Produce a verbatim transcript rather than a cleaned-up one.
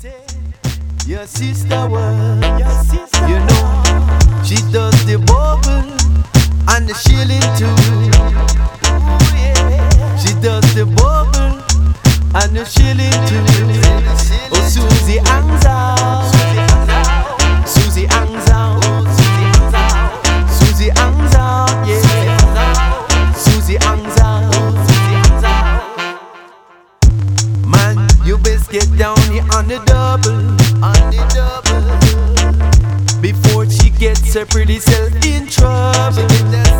Your sister was, your sister, you know, she does the bubble and the shilling too. Ooh, yeah. She does the bubble and the shilling too. Oh, Susie hangs out, Susie hangs out, Susie hangs out, yeah. Susie hangs out. Man, you best get down here on the double, on the double, before she gets her pretty self in trouble.